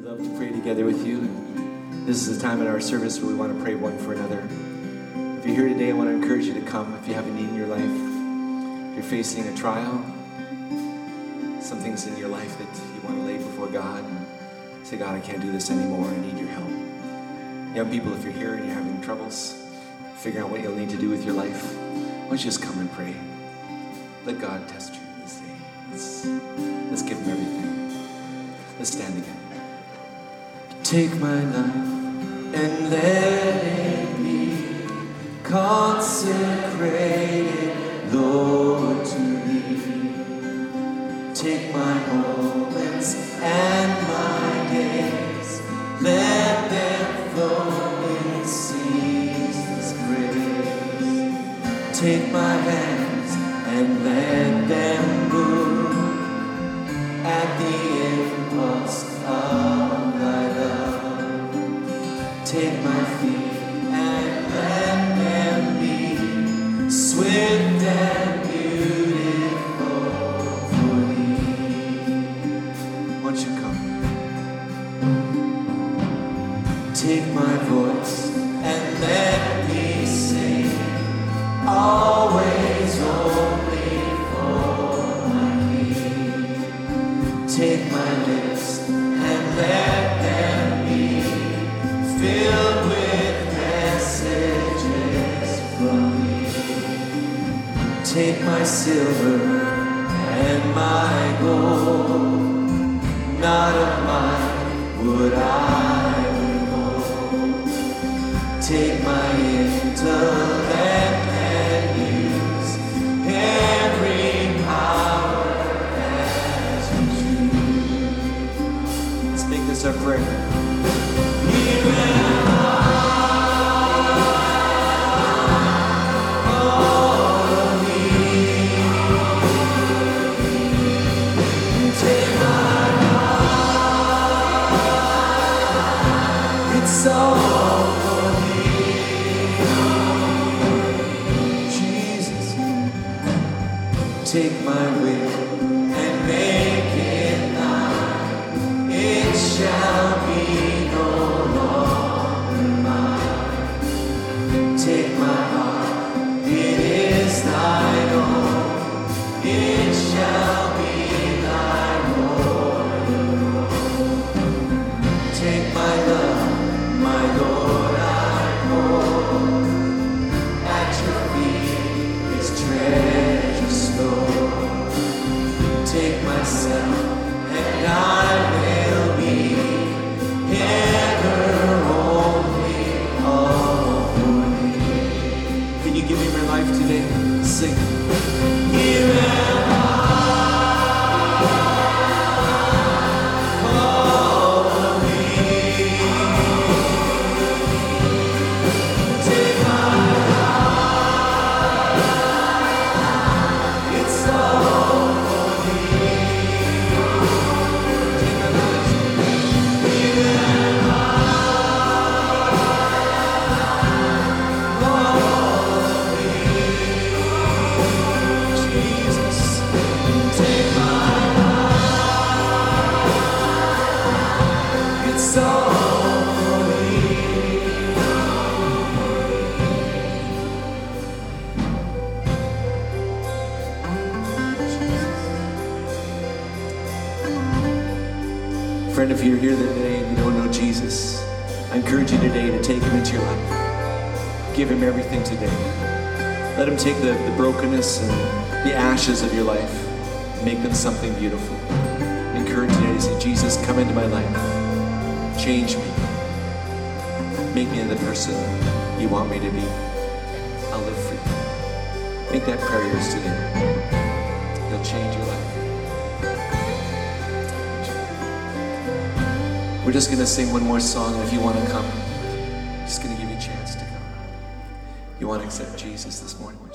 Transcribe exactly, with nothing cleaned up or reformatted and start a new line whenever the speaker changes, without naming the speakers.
love to pray together with you. This is a time in our service where we want to pray one for another. If you're here today, I want to encourage you to come. If you have a need in your life, if you're facing a trial, some things in your life that you want to lay before God, say, God, I can't do this anymore. I need your help. Young people, if you're here and you're having troubles figuring out what you'll need to do with your life, why don't you just come and pray? Let God test you this day. Let's, let's give him everything. Let's stand together. Take my life and let it be consecrated, Lord, to thee. Take my moments and my days, let them flow in ceaseless praise. Take my hands and let them move at the impulse of thy love. Take my feet and let them be swift and beautiful for thee. Won't you come? Take my voice and let me sing, always only for my King. Take my lips and let them be filled with messages from thee. Take my silver and my gold, not of mine would I withhold. Take my intellect and use every power as you choose. Let's make this our prayer. Here am I, all of me. Take my heart, it's all for thee. Jesus, take my will and make it thine. It shall be no longer mine. Take my heart, it is thine own. It shall be thine own. Take my love, my Lord, I hold at your feet, its treasure store. Take myself, and I will be ever only all for thee. Can you give me my life today? Sing. Here am I, all of me. Take my life, it's all for thee. Take my life. Here am I, all of me. Jesus, take my life, it's all for thee. Friend, if you're here today and you don't know Jesus, I encourage you today to take him into your life. Give him everything today. Let him take the, the brokenness and the ashes of your life and make them something beautiful. I encourage you today to say, Jesus, come into my life. Change me. Make me the person you want me to be. I'll live for you. Make that prayer yours today. He'll change your life. We're just going to sing one more song, and if you want to come, just going to give you a chance to come. You want to accept Jesus this morning?